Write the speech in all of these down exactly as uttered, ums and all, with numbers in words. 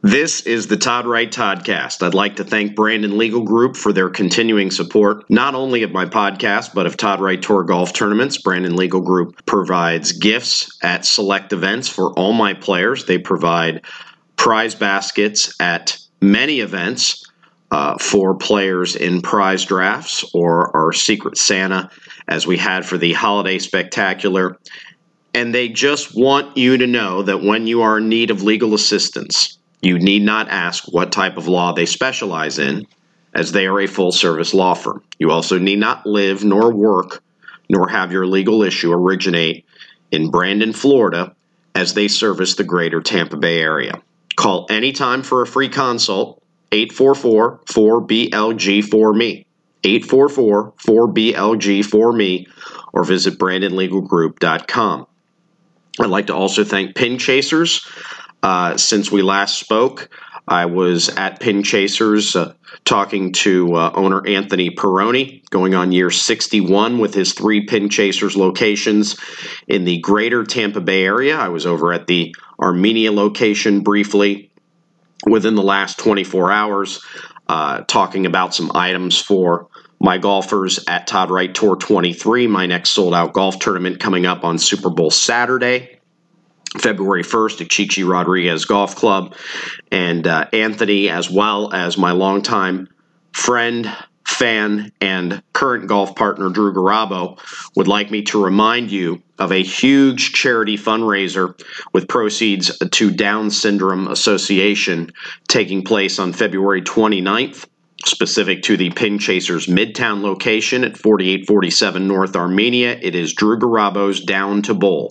This is the Todd Wright Toddcast. I'd like to thank Brandon Legal Group for their continuing support, not only of my podcast, but of Todd Wright Tour Golf Tournaments. Brandon Legal Group provides gifts at select events for all my players. They provide prize baskets at many events uh, for players in prize drafts or our Secret Santa, as we had for the Holiday Spectacular. And they just want you to know that when you are in need of legal assistance, you need not ask what type of law they specialize in, as they are a full-service law firm. You also need not live, nor work, nor have your legal issue originate in Brandon, Florida, as they service the greater Tampa Bay area. Call anytime for a free consult, eight four four, four B L G four M E, eight four four, four B L G four M E, or visit brandon legal group dot com. I'd like to also thank Pin Chasers. Uh, since we last spoke, I was at Pin Chasers uh, talking to uh, owner Anthony Peroni, going on year sixty-one with his three Pin Chasers locations in the greater Tampa Bay area. I was over at the Armenia location briefly within the last twenty-four hours, uh, talking about some items for my golfers at Todd Wright Tour twenty-three, my next sold-out golf tournament coming up on Super Bowl Saturday, February first at Chi Chi Rodriguez Golf Club. And uh, Anthony, as well as my longtime friend, fan, and current golf partner, Drew Garabo, would like me to remind you of a huge charity fundraiser with proceeds to Down Syndrome Association taking place on February twenty-ninth, specific to the Pin Chasers Midtown location at forty-eight forty-seven North Armenia. It is Drew Garabo's Down to Bowl.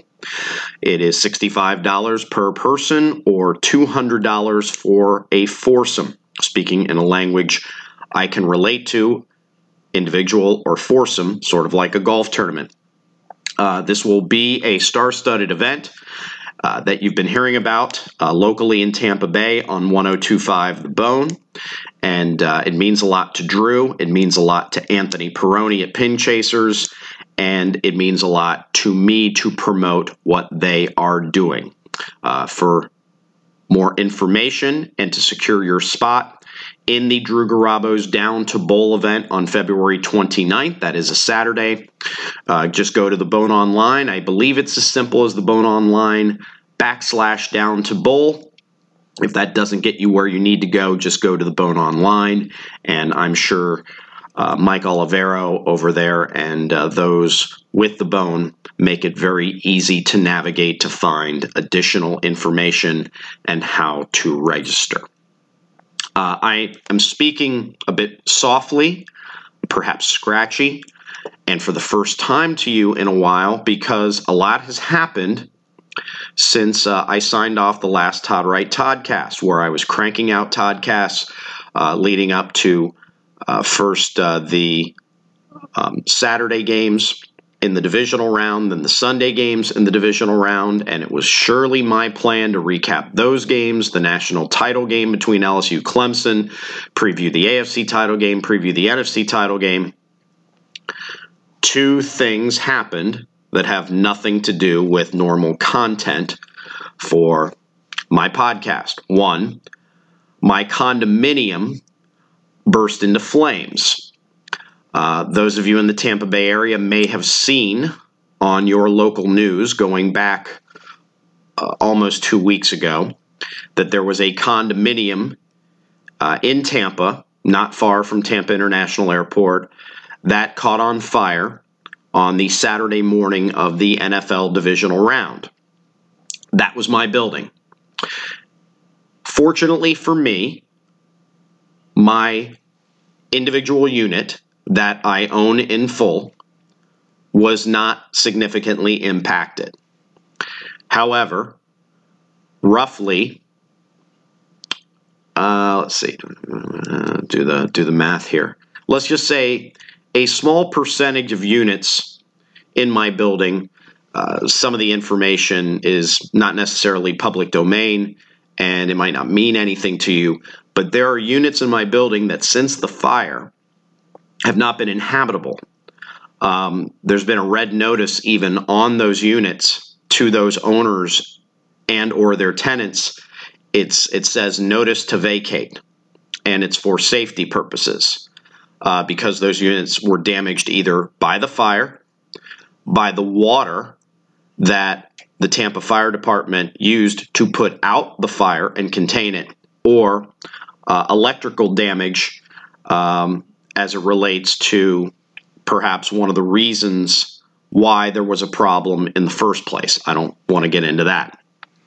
It is sixty-five dollars per person or two hundred dollars for a foursome. Speaking in a language I can relate to, individual or foursome, sort of like a golf tournament. Uh, this will be a star-studded event uh, that you've been hearing about uh, locally in Tampa Bay on one oh two point five The Bone. And uh, it means a lot to Drew. It means a lot to Anthony Peroni at Pin Chasers. And it means a lot to me to promote what they are doing. Uh, for more information and to secure your spot in the Drew Garabo's Down to Bowl event on February twenty-ninth, that is a Saturday, uh, just go to the Bone Online. I believe it's as simple as the Bone Online backslash Down to Bowl. If that doesn't get you where you need to go, just go to the Bone Online, and I'm sure Uh, Mike Olivero over there and uh, those with the Bone make it very easy to navigate to find additional information and how to register. Uh, I am speaking a bit softly, perhaps scratchy, and for the first time to you in a while because a lot has happened since uh, I signed off the last Todd Wright Toddcast, where I was cranking out Toddcasts uh, leading up to Uh, first, uh, the um, Saturday games in the divisional round, then the Sunday games in the divisional round, and it was surely my plan to recap those games, the national title game between L S U Clemson, preview the A F C title game, preview the N F C title game. Two things happened that have nothing to do with normal content for my podcast. One, my condominium burst into flames. Uh, those of you in the Tampa Bay area may have seen on your local news going back uh, almost two weeks ago that there was a condominium uh, in Tampa, not far from Tampa International Airport, that caught on fire on the Saturday morning of the N F L divisional round. That was my building. Fortunately for me, my individual unit that I own in full was not significantly impacted. However, roughly, uh, let's see, uh, do the do the math here. Let's just say a small percentage of units in my building. Uh, some of the information is not necessarily public domain, and it might not mean anything to you. But there are units in my building that since the fire have not been inhabitable. Um, there's been a red notice even on those units to those owners and or their tenants it's it says notice to vacate, and it's for safety purposes uh, because those units were damaged either by the fire, by the water that the Tampa Fire Department used to put out the fire and contain it, or uh, electrical damage um, as it relates to perhaps one of the reasons why there was a problem in the first place. I don't want to get into that.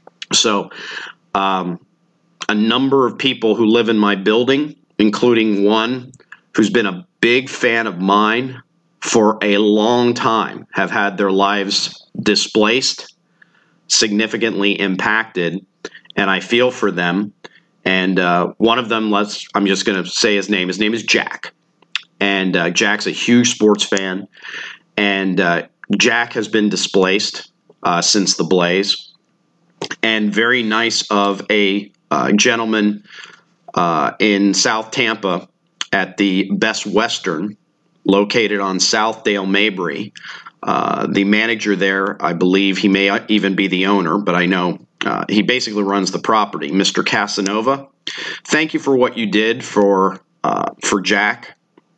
So um, a number of people who live in my building, including one who's been a big fan of mine for a long time, have had their lives displaced, significantly impacted, and I feel for them. And uh, one of them, let's I'm just going to say his name. His name is Jack. And uh, Jack's a huge sports fan. And uh, Jack has been displaced uh, since the blaze. And very nice of a uh, gentleman uh, in South Tampa at the Best Western, located on Southdale Mabry. Uh, the manager there, I believe he may even be the owner, but I know uh, he basically runs the property, Mister Casanova. Thank you for what you did for uh, for Jack,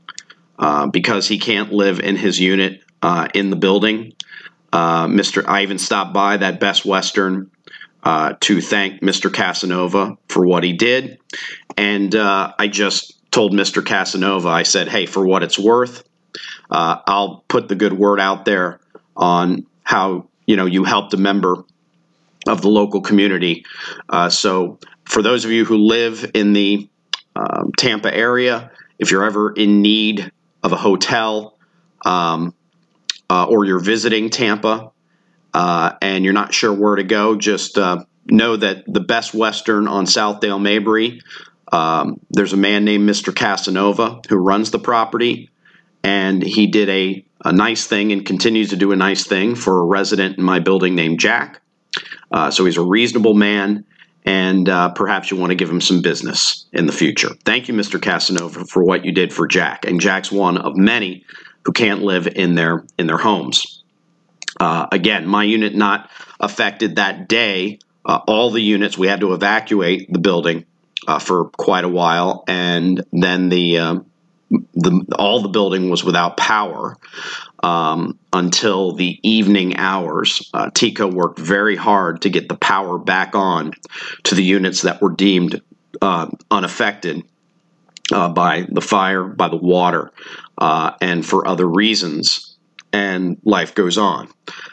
uh, because he can't live in his unit uh, in the building. Uh, Mister I even stopped by that Best Western uh, to thank Mister Casanova for what he did, and uh, I just told Mister Casanova, I said, hey, for what it's worth, Uh, I'll put the good word out there on how, you know, you helped a member of the local community. Uh, so for those of you who live in the um, Tampa area, if you're ever in need of a hotel um, uh, or you're visiting Tampa uh, and you're not sure where to go, just uh, know that the Best Western on Southdale Mabry, um, there's a man named Mister Casanova who runs the property. And he did a, a nice thing and continues to do a nice thing for a resident in my building named Jack. Uh, so he's a reasonable man, and uh, perhaps you want to give him some business in the future. Thank you, Mister Casanova, for what you did for Jack. And Jack's one of many who can't live in their in their homes. Uh, again, my unit not affected that day. Uh, all the units, we had to evacuate the building uh, for quite a while, and then the uh, The, all the building was without power um, until the evening hours. Uh, TECO worked very hard to get the power back on to the units that were deemed uh, unaffected uh, by the fire, by the water, uh, and for other reasons. And life goes on.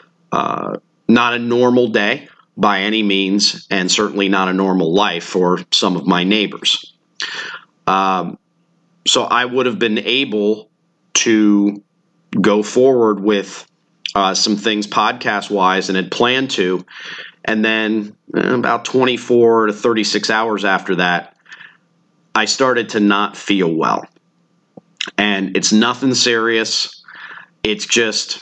Uh, not a normal day by any means, and certainly not a normal life for some of my neighbors. Um, So I would have been able to go forward with uh, some things podcast-wise and had planned to. And then eh, about twenty-four to thirty-six hours after that, I started to not feel well. And it's nothing serious. It's just,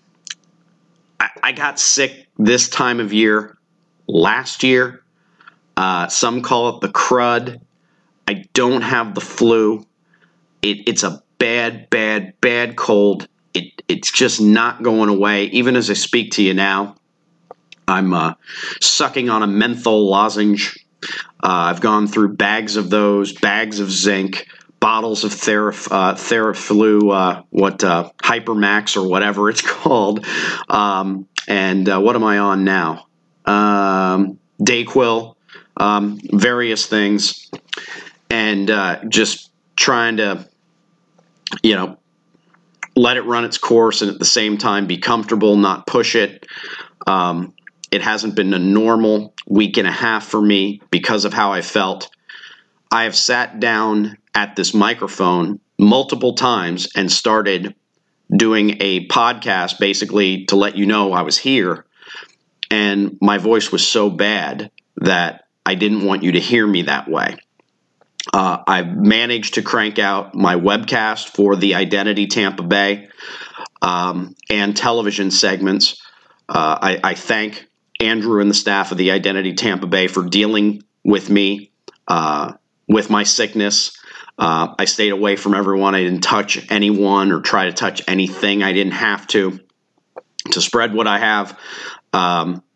I, I got sick this time of year last year. Uh, some call it the crud. I don't have the flu. It, it's a bad, bad, bad cold. It, it's just not going away. Even as I speak to you now, I'm uh, sucking on a menthol lozenge. Uh, I've gone through bags of those, bags of zinc, bottles of Theraf, uh, Theraflu, uh, what uh, Hypermax or whatever it's called. Um, and uh, what am I on now? Um, Dayquil, um, various things, and uh, just trying to, you know, let it run its course and at the same time be comfortable, not push it. Um, it hasn't been a normal week and a half for me because of how I felt. I have sat down at this microphone multiple times and started doing a podcast basically to let you know I was here. And my voice was so bad that I didn't want you to hear me that way. Uh, I've managed to crank out my webcast for the Identity Tampa Bay um, and television segments. Uh, I, I thank Andrew and the staff of the Identity Tampa Bay for dealing with me uh, with my sickness. Uh, I stayed away from everyone. I didn't touch anyone or try to touch anything I didn't have to to spread what I have. Um,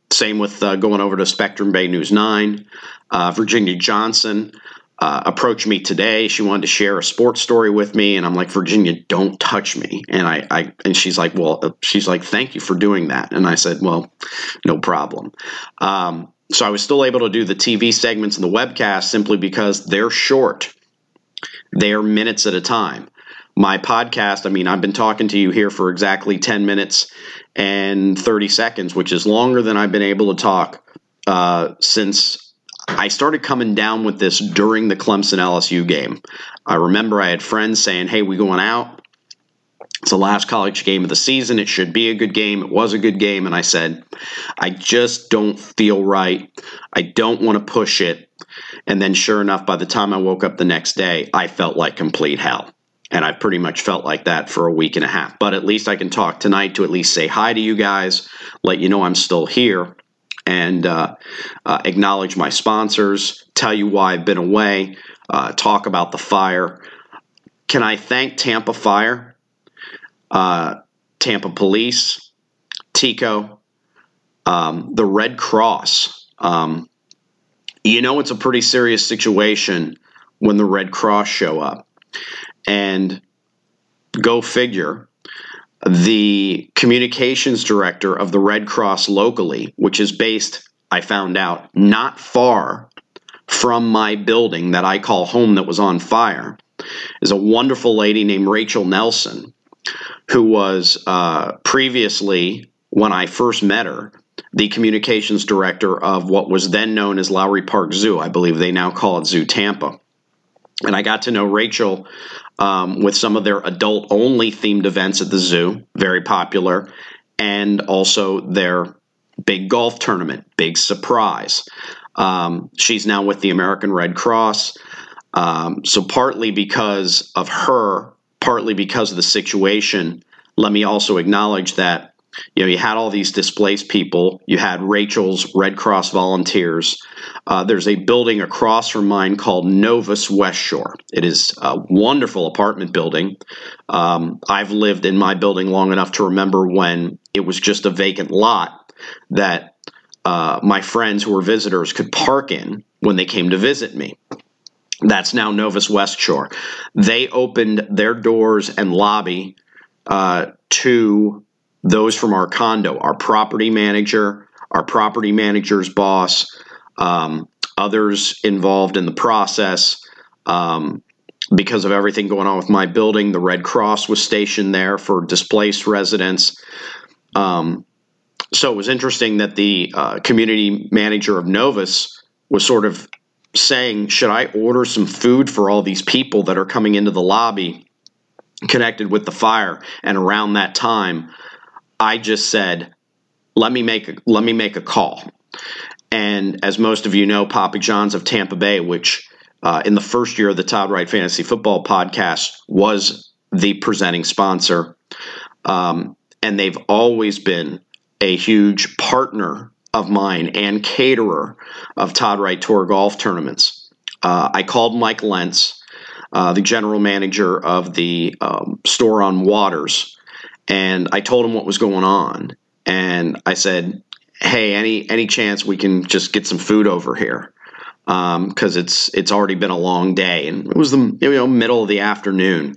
same with uh, going over to Spectrum Bay News nine. Uh, Virginia Johnson uh, approached me today. She wanted to share a sports story with me, and I'm like, Virginia, don't touch me. And I, I and she's like, well, she's like, thank you for doing that. And I said, well, no problem. Um, so I was still able to do the T V segments and the webcast simply because they're short. They're minutes at a time. My podcast, I mean, I've been talking to you here for exactly ten minutes and thirty seconds, which is longer than I've been able to talk uh, since I started coming down with this during the Clemson L S U game. I remember I had friends saying, hey, we going out? It's the last college game of the season. It should be a good game. It was a good game. And I said, I just don't feel right. I don't want to push it. And then sure enough, by the time I woke up the next day, I felt like complete hell. And I pretty much felt like that for a week and a half. But at least I can talk tonight to at least say hi to you guys, let you know I'm still here, and uh, uh, acknowledge my sponsors, tell you why I've been away, uh, talk about the fire. Can I thank Tampa Fire, uh, Tampa Police, TECO, um, the Red Cross? Um, you know it's a pretty serious situation when the Red Cross show up. And go figure, the communications director of the Red Cross locally, which is based, I found out, not far from my building that I call home that was on fire, is a wonderful lady named Rachel Nelson, who was uh, previously, when I first met her, the communications director of what was then known as Lowry Park Zoo. I believe they now call it Zoo Tampa. And I got to know Rachel um, with some of their adult-only themed events at the zoo, very popular, and also their big golf tournament, big surprise. Um, she's now with the American Red Cross. Um, so partly because of her, partly because of the situation, let me also acknowledge that you know, you had all these displaced people. You had Rachel's Red Cross volunteers. Uh, there's a building across from mine called Novus West Shore. It is a wonderful apartment building. Um, I've lived in my building long enough to remember when it was just a vacant lot that uh, my friends who were visitors could park in when they came to visit me. That's now Novus West Shore. They opened their doors and lobby uh, to those from our condo, our property manager, our property manager's boss, um, others involved in the process. Um, because of everything going on with my building, the Red Cross was stationed there for displaced residents. Um, so it was interesting that the uh, community manager of Novus was sort of saying, should I order some food for all these people that are coming into the lobby connected with the fire? And around that time, I just said, let me make a, let me make a call. And as most of you know, Papa John's of Tampa Bay, which uh, in the first year of the Todd Wright Fantasy Football Podcast was the presenting sponsor. Um, and they've always been a huge partner of mine and caterer of Todd Wright Tour golf tournaments. Uh, I called Mike Lentz, uh, the general manager of the um, store on Waters, and I told him what was going on. And I said, hey, any any chance we can just get some food over here? Because um, it's it's already been a long day. And it was the you know middle of the afternoon.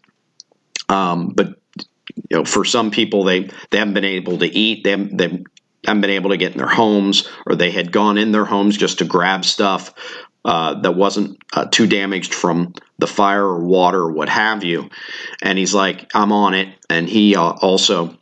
Um, but you know, for some people, they, they haven't been able to eat. They haven't, they haven't been able to get in their homes, or they had gone in their homes just to grab stuff uh, that wasn't uh, too damaged from the fire or water or what have you. And he's like, I'm on it. And he uh, also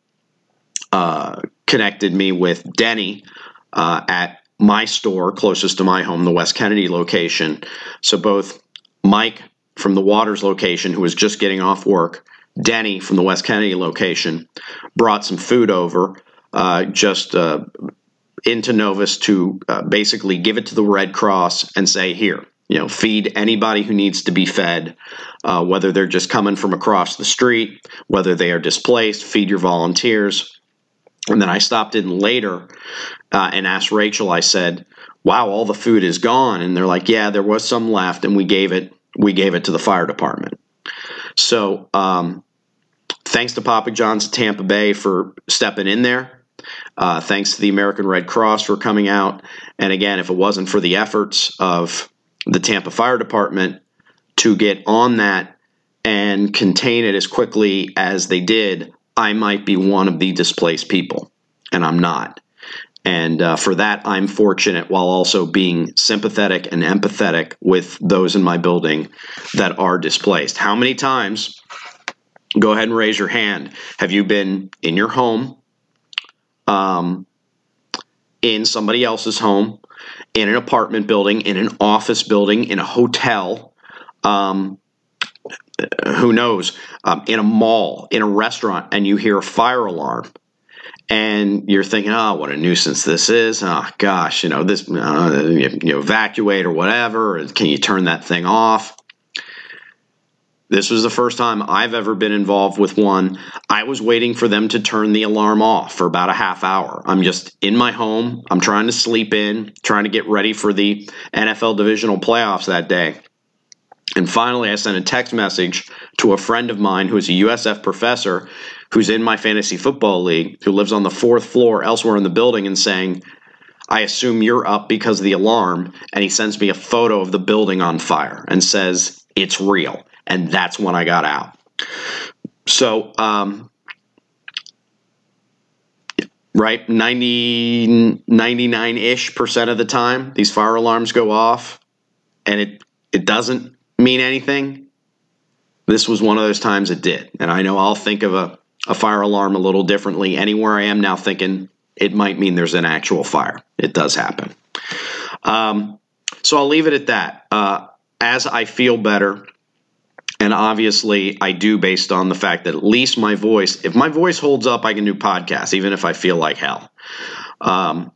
uh, connected me with Denny uh, at my store closest to my home, the West Kennedy location. So both Mike from the Waters location, who was just getting off work, Denny from the West Kennedy location, brought some food over uh, just uh, into Novus to uh, basically give it to the Red Cross and say, here, you know, feed anybody who needs to be fed, uh, whether they're just coming from across the street, whether they are displaced, feed your volunteers. And then I stopped in later uh, and asked Rachel, I said, wow, all the food is gone. And they're like, yeah, there was some left, and we gave it, we gave it to the fire department. So um, thanks to Papa John's Tampa Bay for stepping in there. Uh, thanks to the American Red Cross for coming out. And again, if it wasn't for the efforts of the Tampa Fire Department to get on that and contain it as quickly as they did, I might be one of the displaced people, and I'm not. And uh, for that, I'm fortunate, while also being sympathetic and empathetic with those in my building that are displaced. How many times, go ahead and raise your hand, have you been in your home, um, in somebody else's home, in an apartment building, in an office building, in a hotel, um, who knows, um, in a mall, in a restaurant, and you hear a fire alarm? And you're thinking, oh, what a nuisance this is. Oh, gosh, you know, this, uh, you, you evacuate or whatever. Can you turn that thing off? This was the first time I've ever been involved with one. I was waiting for them to turn the alarm off for about a half hour. I'm just in my home. I'm trying to sleep in, trying to get ready for the N F L divisional playoffs that day. And finally, I sent a text message to a friend of mine who's a U S F professor who's in my fantasy football league, who lives on the fourth floor elsewhere in the building, and saying, I assume you're up because of the alarm. And he sends me a photo of the building on fire and says, it's real. And that's when I got out. So, um, right, ninety, ninety-nine-ish percent of the time, these fire alarms go off, and it, it doesn't mean anything. This was one of those times it did. And I know I'll think of a, a fire alarm a little differently. Anywhere I am now thinking it might mean there's an actual fire. It does happen. Um, so I'll leave it at that. Uh, as I feel better, and obviously I do based on the fact that at least my voice, if my voice holds up, I can do podcasts, even if I feel like hell. Um,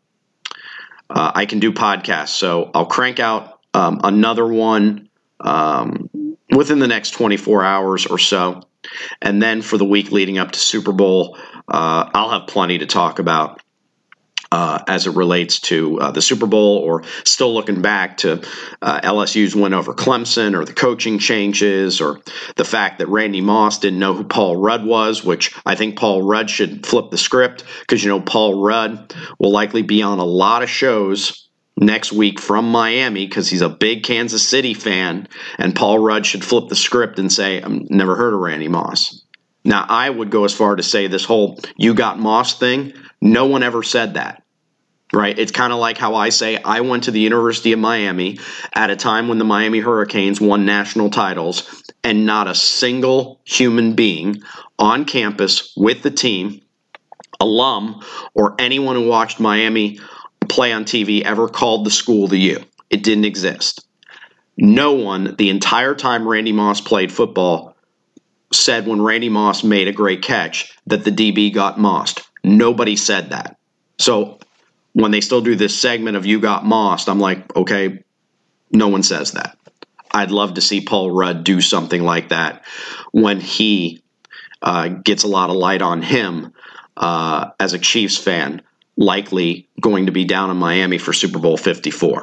uh, I can do podcasts. So I'll crank out um, another one um, within the next twenty-four hours or so. And then for the week leading up to Super Bowl, uh, I'll have plenty to talk about uh, as it relates to uh, the Super Bowl, or still looking back to uh, L S U's win over Clemson, or the coaching changes, or the fact that Randy Moss didn't know who Paul Rudd was, which I think Paul Rudd should flip the script, because, you know, Paul Rudd will likely be on a lot of shows next week from Miami because he's a big Kansas City fan, and Paul Rudd should flip the script and say, I've never heard of Randy Moss. Now, I would go as far to say this whole "you got Moss" thing, no one ever said that, right? It's kind of like how I say I went to the University of Miami at a time when the Miami Hurricanes won national titles, and not a single human being on campus with the team, alum, or anyone who watched Miami play on T V ever called the school the U. It didn't exist. No one, the entire time Randy Moss played football, said when Randy Moss made a great catch that the D B got mossed. Nobody said that. So when they still do this segment of "you got mossed," I'm like, okay, no one says that. I'd love to see Paul Rudd do something like that when he uh, gets a lot of light on him uh, as a Chiefs fan, likely going to be down in Miami for Super Bowl fifty-four.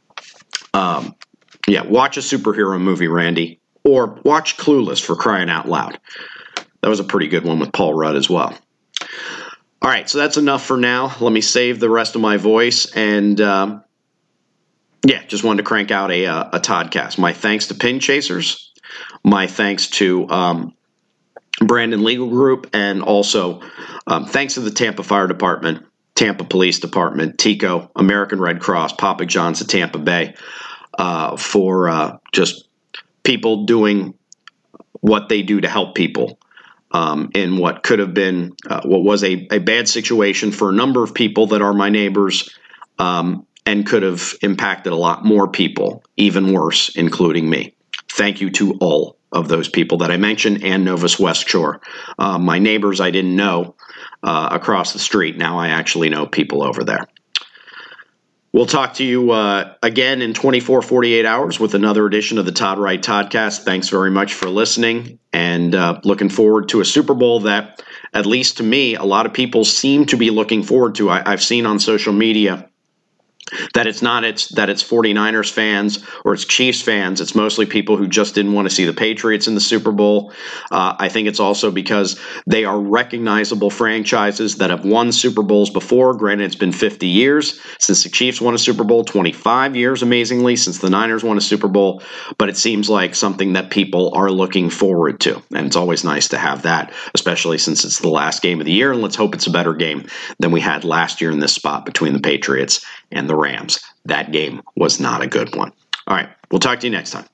Um, yeah, watch a superhero movie, Randy, or watch Clueless, for crying out loud. That was a pretty good one with Paul Rudd as well. All right, so that's enough for now. Let me save the rest of my voice, and um, yeah, just wanted to crank out a, a, a Toddcast. My thanks to Pin Chasers, my thanks to um, Brandon Legal Group, and also um, thanks to the Tampa Fire Department, Tampa Police Department, TECO, American Red Cross, Papa John's of Tampa Bay, uh, for uh, just people doing what they do to help people um, in what could have been, uh, what was a, a bad situation for a number of people that are my neighbors, um, and could have impacted a lot more people, even worse, including me. Thank you to all of those people that I mentioned, and Novus West Shore. Uh, my neighbors I didn't know uh, across the street. Now I actually know people over there. We'll talk to you uh, again in twenty-four, forty-eight hours with another edition of the Todd Wright Toddcast. Thanks very much for listening, and uh, looking forward to a Super Bowl that, at least to me, a lot of people seem to be looking forward to. I, I've seen on social media that it's not it's that it's 49ers fans or it's Chiefs fans. It's mostly people who just didn't want to see the Patriots in the Super Bowl. Uh, I think it's also because they are recognizable franchises that have won Super Bowls before. Granted, it's been fifty years since the Chiefs won a Super Bowl, twenty-five years, amazingly, since the Niners won a Super Bowl. But it seems like something that people are looking forward to. And it's always nice to have that, especially since it's the last game of the year. And let's hope it's a better game than we had last year in this spot between the Patriots and the Rams. That game was not a good one. All right, we'll talk to you next time.